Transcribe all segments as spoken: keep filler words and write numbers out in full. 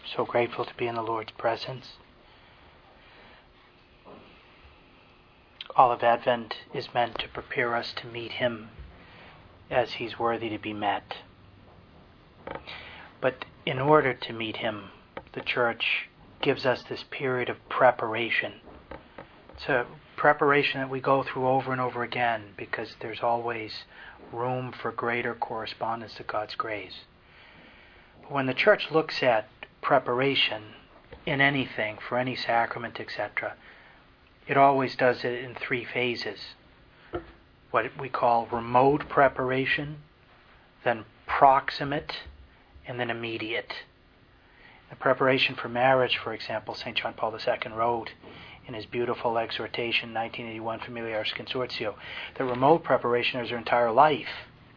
So grateful to be in the Lord's presence. All of Advent is meant to prepare us to meet Him as He's worthy to be met. But in order to meet Him, the Church gives us this period of preparation. It's a preparation that we go through over and over again because there's always room for greater correspondence to God's grace. But when the Church looks at preparation in anything, for any sacrament, et cetera, it always does it in three phases. What we call remote preparation, then proximate, and then immediate. The preparation for marriage, for example, Saint John Paul the Second wrote in his beautiful exhortation, nineteen eighty-one, Familiaris Consortio, that remote preparation is our entire life.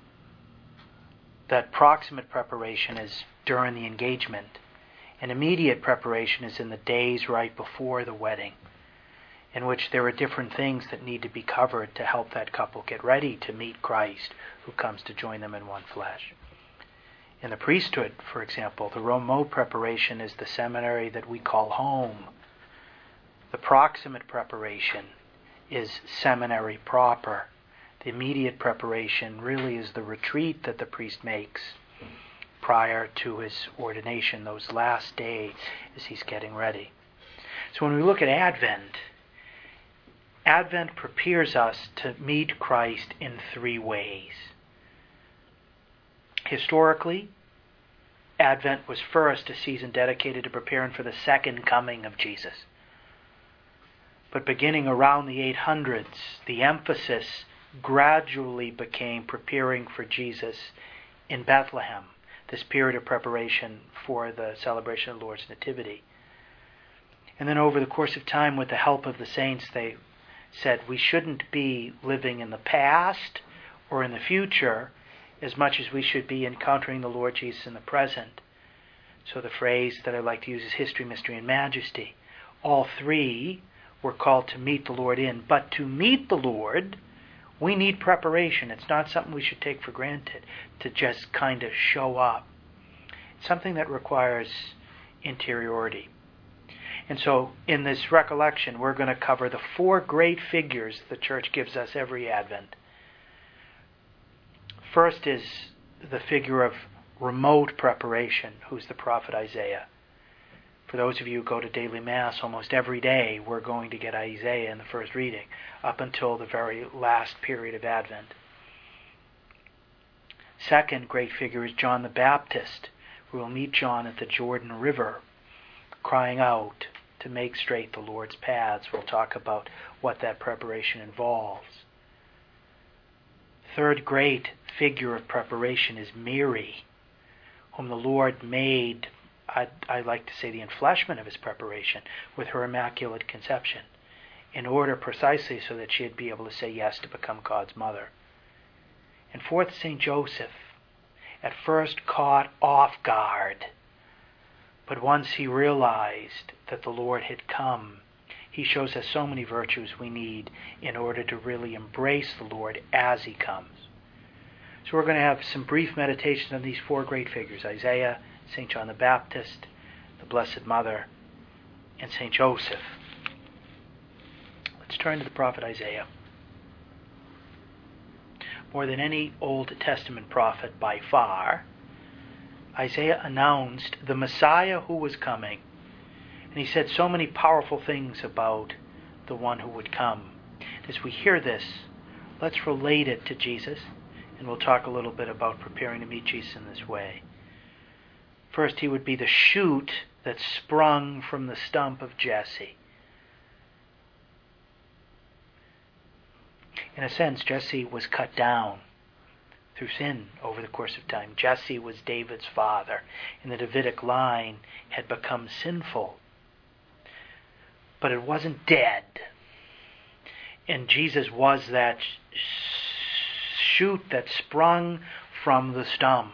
That proximate preparation is during the engagement. And immediate preparation is in the days right before the wedding, in which there are different things that need to be covered to help that couple get ready to meet Christ, who comes to join them in one flesh. In the priesthood, for example, the remote preparation is the seminary that we call home. The proximate preparation is seminary proper. The immediate preparation really is the retreat that the priest makes prior to his ordination, those last days as he's getting ready. So when we look at Advent, Advent prepares us to meet Christ in three ways. Historically, Advent was first a season dedicated to preparing for the second coming of Jesus. But beginning around the eight hundreds, the emphasis gradually became preparing for Jesus in Bethlehem, this period of preparation for the celebration of the Lord's Nativity. And then over the course of time, with the help of the saints, they said we shouldn't be living in the past or in the future as much as we should be encountering the Lord Jesus in the present. So the phrase that I like to use is history, mystery, and majesty. All three were called to meet the Lord in. But to meet the Lord, we need preparation. It's not something we should take for granted to just kind of show up. It's something that requires interiority. And so in this recollection, we're going to cover the four great figures the Church gives us every Advent. First is the figure of remote preparation, who's the prophet Isaiah. For those of you who go to daily Mass almost every day, we're going to get Isaiah in the first reading, up until the very last period of Advent. Second great figure is John the Baptist. We will meet John at the Jordan River, crying out to make straight the Lord's paths. We'll talk about what that preparation involves. Third great figure of preparation is Mary, whom the Lord made, I, I like to say, the enfleshment of His preparation with her Immaculate Conception, in order precisely so that she'd be able to say yes to become God's mother. And fourth, Saint Joseph, at first caught off guard, but once he realized that the Lord had come, he shows us so many virtues we need in order to really embrace the Lord as He comes. So we're going to have some brief meditations on these four great figures: Isaiah, Saint John the Baptist, the Blessed Mother, and Saint Joseph. Let's turn to the prophet Isaiah. More than any Old Testament prophet by far, Isaiah announced the Messiah who was coming. And he said so many powerful things about the one who would come. As we hear this, let's relate it to Jesus, and we'll talk a little bit about preparing to meet Jesus in this way. First, he would be the shoot that sprung from the stump of Jesse. In a sense, Jesse was cut down through sin over the course of time. Jesse was David's father, and the Davidic line had become sinful. But it wasn't dead. And Jesus was that shoot that sprung from the stump.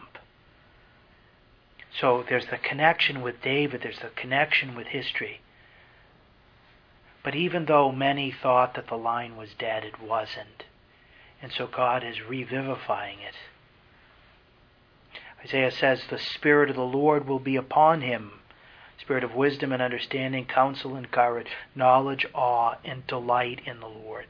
So there's the connection with David, there's the connection with history. But even though many thought that the line was dead, it wasn't. And so God is revivifying it. Isaiah says, the Spirit of the Lord will be upon him spirit of wisdom and understanding, counsel and courage, knowledge, awe, and delight in the Lord.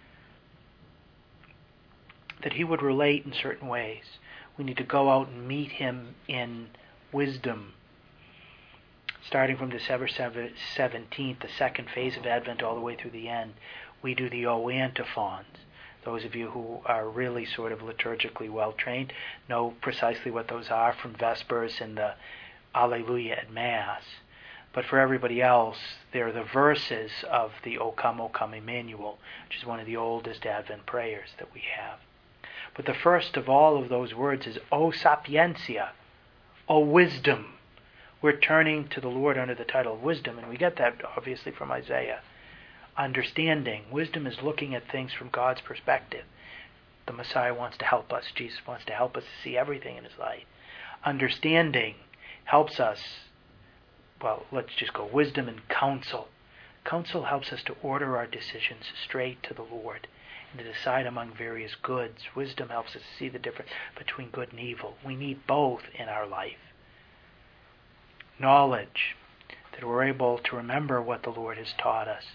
That he would relate in certain ways. We need to go out and meet him in wisdom. Starting from December seventeenth, the second phase of Advent, all the way through the end, we do the O antiphons. Those of you who are really sort of liturgically well-trained know precisely what those are from Vespers and the Alleluia at Mass. But for everybody else, they're the verses of the O Come, O Come, Emmanuel, which is one of the oldest Advent prayers that we have. But the first of all of those words is O Sapientia, O Wisdom. We're turning to the Lord under the title of wisdom, and we get that obviously from Isaiah. Understanding. Wisdom is looking at things from God's perspective. The Messiah wants to help us. Jesus wants to help us to see everything in his light. Understanding helps us, well, let's just go wisdom and counsel. Counsel helps us to order our decisions straight to the Lord and to decide among various goods. Wisdom helps us to see the difference between good and evil. We need both in our life. Knowledge, that we're able to remember what the Lord has taught us.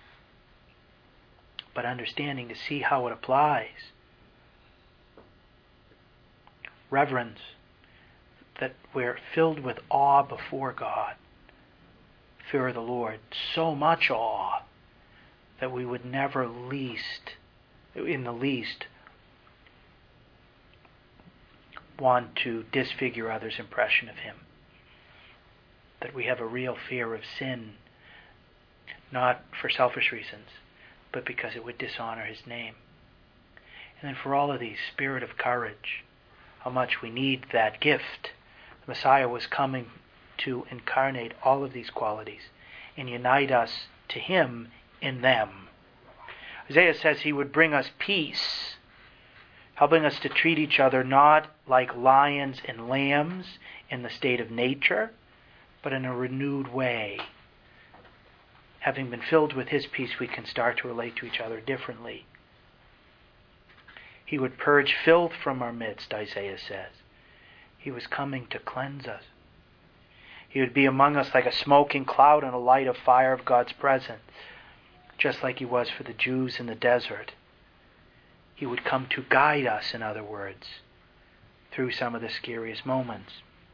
But understanding to see how it applies. Reverence, that we're filled with awe before God. Fear of the Lord, so much awe that we would never least, in the least, want to disfigure others' impression of him. That we have a real fear of sin, not for selfish reasons, but because it would dishonor his name. And then for all of these, spirit of courage, how much we need that gift. The Messiah was coming to incarnate all of these qualities and unite us to him in them. Isaiah says he would bring us peace, helping us to treat each other not like lions and lambs in the state of nature, but in a renewed way. Having been filled with his peace, we can start to relate to each other differently. He would purge filth from our midst, Isaiah says. He was coming to cleanse us. He would be among us like a smoking cloud and a light of fire of God's presence, just like he was for the Jews in the desert. He would come to guide us, in other words, through some of the scariest moments.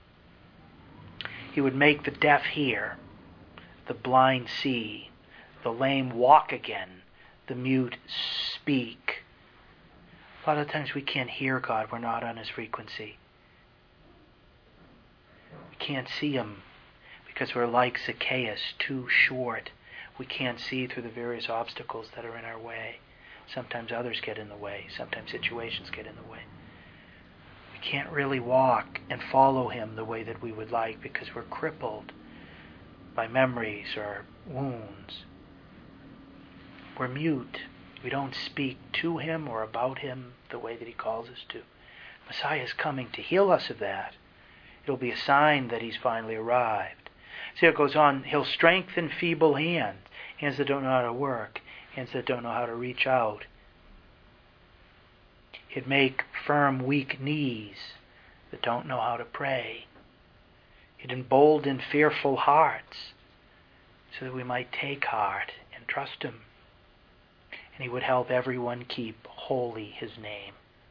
He would make the deaf hear, the blind see, the lame walk again, the mute speak. A lot of times we can't hear God. We're not on his frequency. We can't see him because we're like Zacchaeus, too short. We can't see through the various obstacles that are in our way. Sometimes others get in the way. Sometimes situations get in the way. We can't really walk and follow him the way that we would like because we're crippled by memories or wounds. We're mute. We don't speak to him or about him the way that he calls us to. Messiah is coming to heal us of that. It'll be a sign that he's finally arrived. See, it goes on, he'll strengthen feeble hands, hands that don't know how to work, hands that don't know how to reach out. He'd make firm, weak knees that don't know how to pray. He'd embolden fearful hearts so that we might take heart and trust him. And he would help everyone keep holy his name.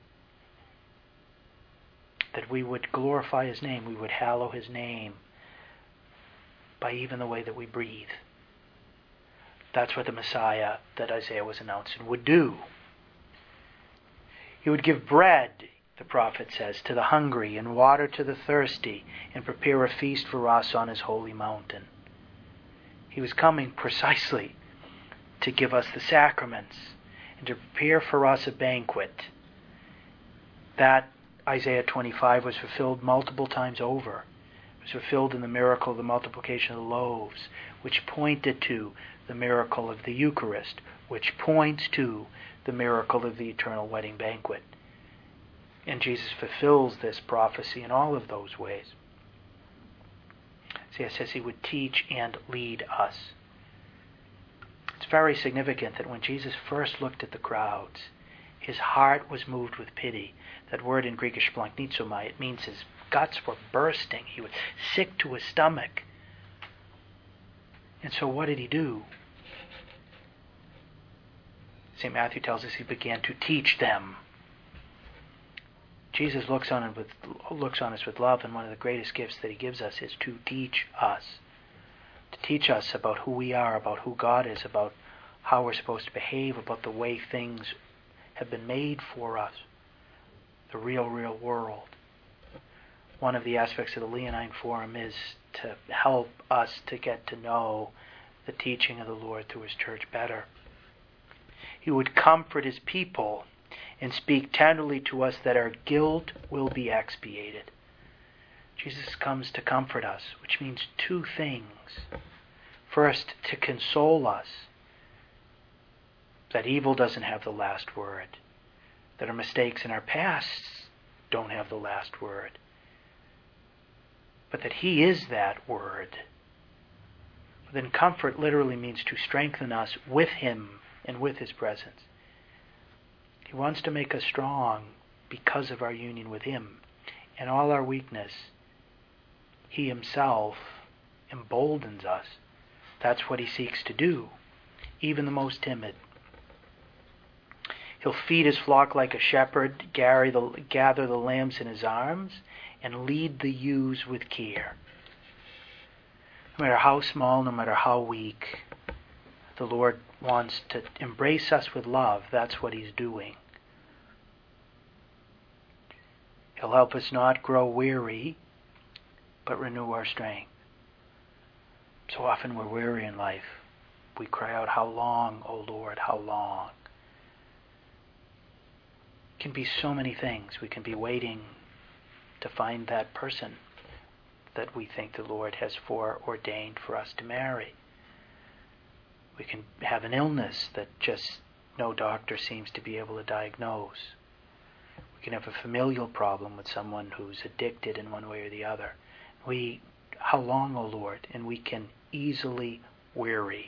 That we would glorify his name, we would hallow his name by even the way that we breathe. That's what the Messiah that Isaiah was announcing would do. He would give bread, the prophet says, to the hungry and water to the thirsty and prepare a feast for us on his holy mountain. He was coming precisely to give us the sacraments and to prepare for us a banquet. That, Isaiah twenty-five, was fulfilled multiple times over. It was fulfilled in the miracle of the multiplication of the loaves, which pointed to the miracle of the Eucharist, which points to the miracle of the eternal wedding banquet. And Jesus fulfills this prophecy in all of those ways. See, it says he would teach and lead us. It's very significant that when Jesus first looked at the crowds, his heart was moved with pity. That word in Greek is splanchnizomai. It means his guts were bursting. He was sick to his stomach. And so what did he do? Saint Matthew tells us he began to teach them. Jesus looks on it with looks on us with love, and one of the greatest gifts that he gives us is to teach us. To teach us about who we are, about who God is, about how we're supposed to behave, about the way things have been made for us. The real, real world. One of the aspects of the Leonine Forum is to help us to get to know the teaching of the Lord through his church better. He would comfort his people and speak tenderly to us that our guilt will be expiated. Jesus comes to comfort us, which means two things. First, to console us that evil doesn't have the last word, that our mistakes in our pasts don't have the last word, but that he is that word. But then comfort literally means to strengthen us with him and with his presence. He wants to make us strong because of our union with him. And all our weakness, he himself emboldens us. That's what he seeks to do, even the most timid. He'll feed his flock like a shepherd, gather the, gather the lambs in his arms, and lead the ewes with care. No matter how small, no matter how weak, the Lord wants to embrace us with love. That's what he's doing. He'll help us not grow weary, but renew our strength. So often we're weary in life. We cry out, how long, O Lord, how long? It can be so many things. We can be waiting to find that person that we think the Lord has foreordained for us to marry. We can have an illness that just no doctor seems to be able to diagnose. We can have a familial problem with someone who's addicted in one way or the other. We, how long, O Lord? And we can easily weary.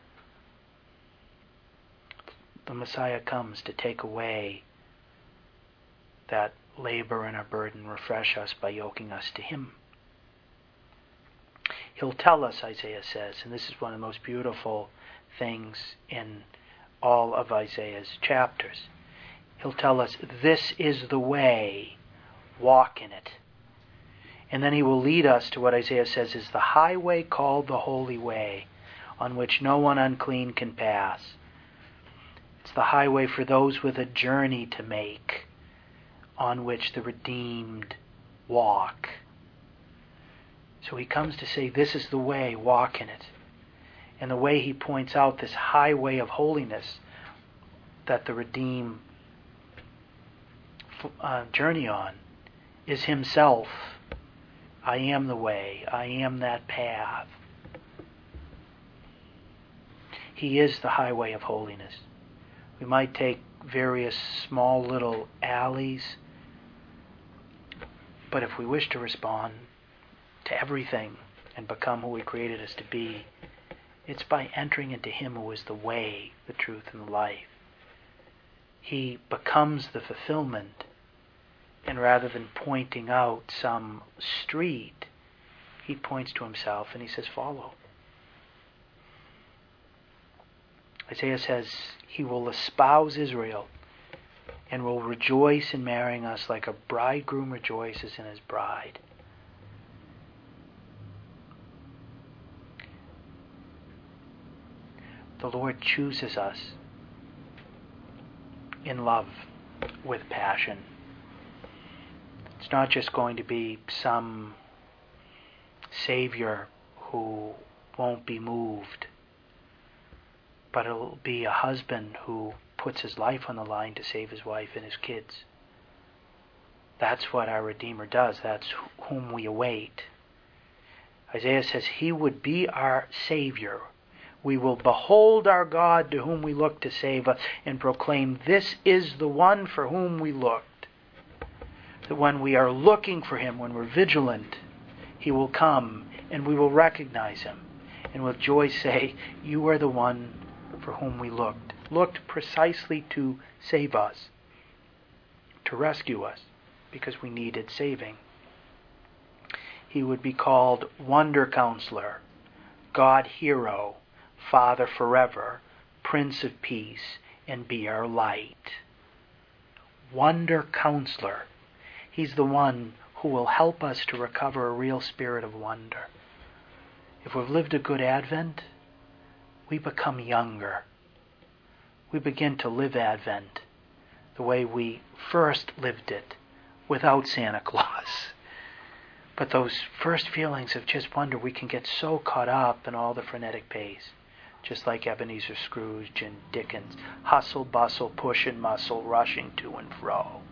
The Messiah comes to take away that labor and our burden, refresh us by yoking us to him. He'll tell us, Isaiah says, and this is one of the most beautiful things in all of Isaiah's chapters. He'll tell us, this is the way, walk in it. And then he will lead us to what Isaiah says is the highway called the holy way, on which no one unclean can pass. It's the highway for those with a journey to make, on which the redeemed walk. So he comes to say, this is the way, walk in it. And the way he points out this highway of holiness that the redeemed uh, journey on is himself. I am the way. I am that path. He is the highway of holiness. We might take various small little alleys, but if we wish to respond to everything and become who he created us to be, it's by entering into him who is the way, the truth, and the life. He becomes the fulfillment, and rather than pointing out some street, he points to himself and he says, follow. Isaiah says he will espouse Israel and will rejoice in marrying us like a bridegroom rejoices in his bride. The Lord chooses us in love with passion. It's not just going to be some Savior who won't be moved, but it'll be a husband who puts his life on the line to save his wife and his kids. That's what our Redeemer does. That's whom we await. Isaiah says he would be our Savior. We will behold our God to whom we look to save us and proclaim, this is the one for whom we looked. That when we are looking for him, when we're vigilant, he will come and we will recognize him and with joy say, you are the one for whom we looked. Looked precisely to save us, to rescue us, because we needed saving. He would be called Wonder Counselor, God hero, Father forever, Prince of Peace, and be our light. Wonder Counselor. He's the one who will help us to recover a real spirit of wonder. If we've lived a good Advent, we become younger. We begin to live Advent the way we first lived it, without Santa Claus. But those first feelings of just wonder, we can get so caught up in all the frenetic pace, just like Ebenezer Scrooge and Dickens. Hustle, bustle, push and muscle, rushing to and fro.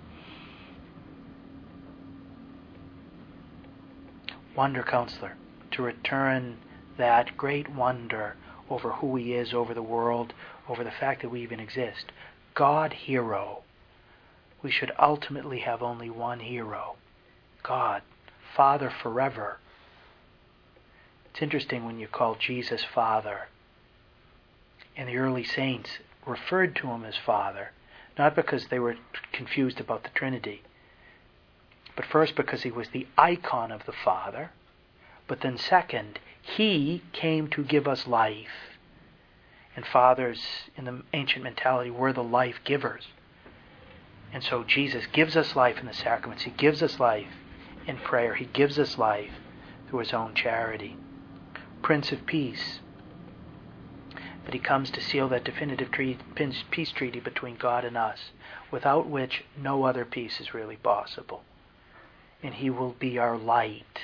Wonder Counselor, to return that great wonder over who He is, over the world, over the fact that we even exist. God hero. We should ultimately have only one hero. God, Father forever. It's interesting when you call Jesus Father. And the early saints referred to Him as Father, not because they were confused about the Trinity, but first because He was the icon of the Father, but then second, He came to give us life. And fathers in the ancient mentality were the life givers. And so Jesus gives us life in the sacraments. He gives us life in prayer. He gives us life through His own charity. Prince of Peace. That He comes to seal that definitive peace treaty between God and us, without which no other peace is really possible. And He will be our light.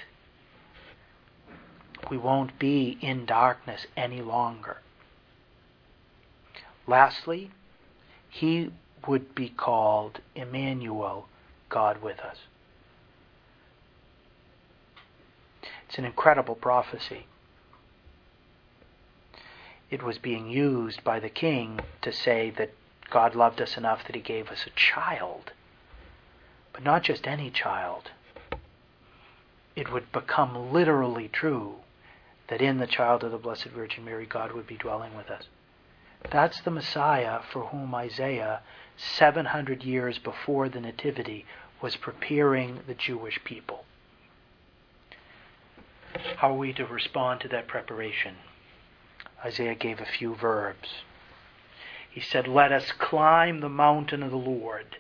We won't be in darkness any longer. Lastly, He would be called Emmanuel, God with us. It's an incredible prophecy. It was being used by the king to say that God loved us enough that He gave us a child. But not just any child. It would become literally true that in the child of the Blessed Virgin Mary, God would be dwelling with us. That's the Messiah for whom Isaiah, seven hundred years before the Nativity, was preparing the Jewish people. How are we to respond to that preparation? Isaiah gave a few verbs. He said, "Let us climb the mountain of the Lord."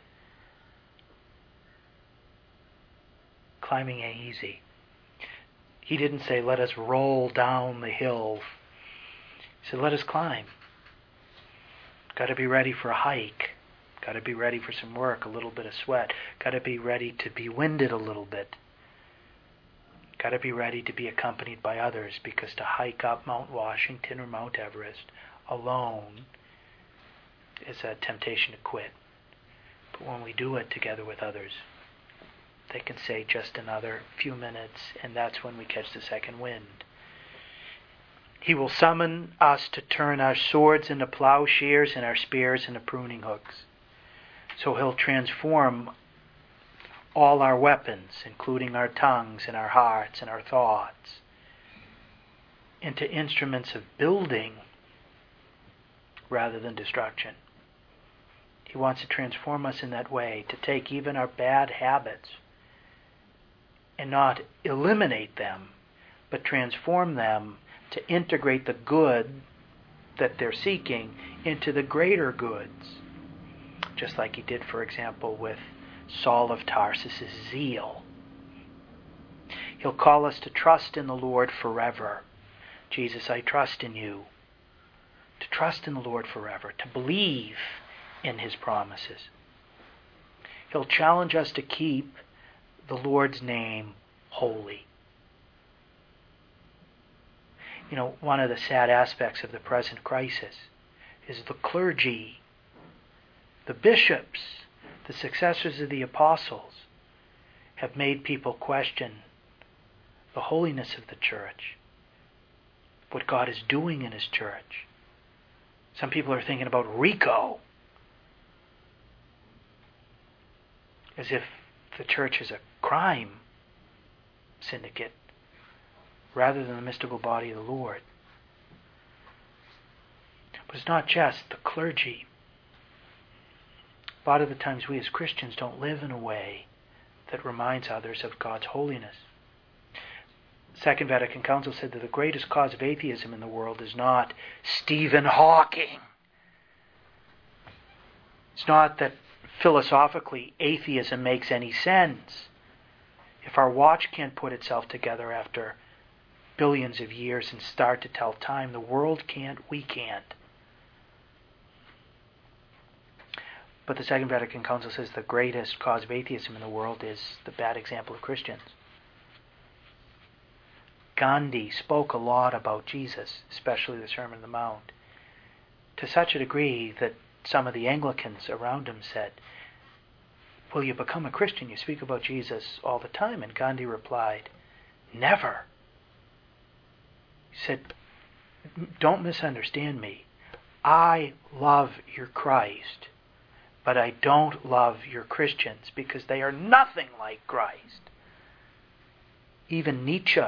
Climbing ain't easy. He didn't say, "Let us roll down the hill." He said, "Let us climb." Got to be ready for a hike. Got to be ready for some work, a little bit of sweat. Got to be ready to be winded a little bit. Got to be ready to be accompanied by others, because to hike up Mount Washington or Mount Everest alone is a temptation to quit. But when we do it together with others, they can say just another few minutes, and that's when we catch the second wind. He will summon us to turn our swords into plowshares and our spears into pruning hooks. So He'll transform all our weapons, including our tongues and our hearts and our thoughts, into instruments of building rather than destruction. He wants to transform us in that way, to take even our bad habits and not eliminate them, but transform them to integrate the good that they're seeking into the greater goods. Just like He did, for example, with Saul of Tarsus' zeal. He'll call us to trust in the Lord forever. Jesus, I trust in You. To trust in the Lord forever, to believe in His promises. He'll challenge us to keep the Lord's name holy. You know, one of the sad aspects of the present crisis is the clergy, the bishops, the successors of the apostles, have made people question the holiness of the church, what God is doing in His church. Some people are thinking about RICO, as if the church is a crime syndicate rather than the mystical body of the Lord. But it's not just the clergy. A lot of the times we as Christians don't live in a way that reminds others of God's holiness. Second Vatican Council said that the greatest cause of atheism in the world is not Stephen Hawking. It's not that philosophically atheism makes any sense. If our watch can't put itself together after billions of years and start to tell time, the world can't, we can't. But the Second Vatican Council says the greatest cause of atheism in the world is the bad example of Christians. Gandhi spoke a lot about Jesus, especially the Sermon on the Mount, to such a degree that some of the Anglicans around him said, "Will you become a Christian? You speak about Jesus all the time." And Gandhi replied, "Never." He said, "Don't misunderstand me. I love your Christ, but I don't love your Christians because they are nothing like Christ." Even Nietzsche,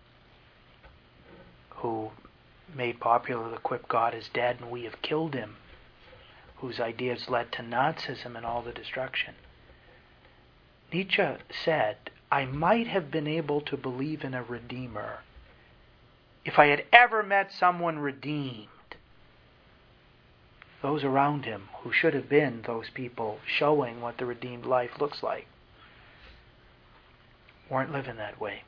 who made popular the quip, "God is dead and we have killed him," whose ideas led to Nazism and all the destruction. Nietzsche said, "I might have been able to believe in a Redeemer if I had ever met someone redeemed." Those around him, who should have been those people showing what the redeemed life looks like, weren't living that way.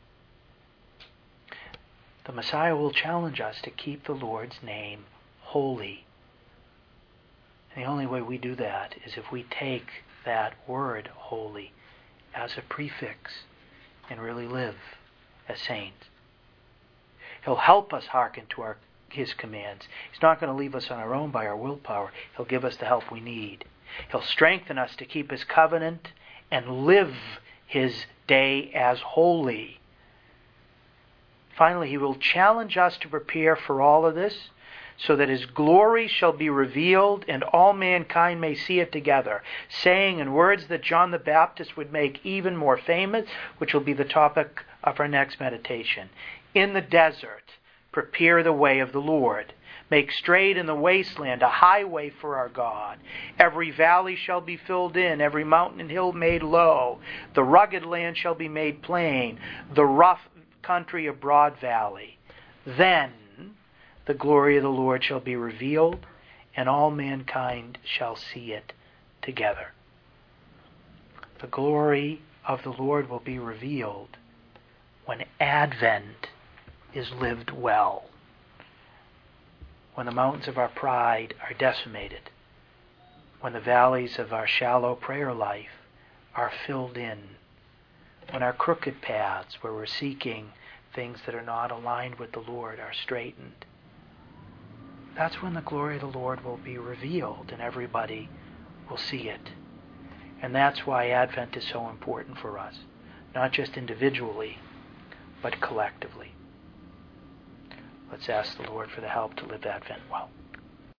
The Messiah will challenge us to keep the Lord's name holy. And the only way we do that is if we take that word holy as a prefix and really live as saints. He'll help us hearken to our, His commands. He's not going to leave us on our own by our willpower. He'll give us the help we need. He'll strengthen us to keep His covenant and live His day as holy. Finally, He will challenge us to prepare for all of this, so that His glory shall be revealed and all mankind may see it together, saying in words that John the Baptist would make even more famous, which will be the topic of our next meditation. "In the desert, prepare the way of the Lord. Make straight in the wasteland a highway for our God. Every valley shall be filled in, every mountain and hill made low. The rugged land shall be made plain, the rough country a broad valley. Then the glory of the Lord shall be revealed, and all mankind shall see it together." The glory of the Lord will be revealed when Advent is lived well, when the mountains of our pride are decimated, when the valleys of our shallow prayer life are filled in, when our crooked paths where we're seeking things that are not aligned with the Lord are straightened. That's when the glory of the Lord will be revealed and everybody will see it. And that's why Advent is so important for us, not just individually, but collectively. Let's ask the Lord for the help to live Advent well.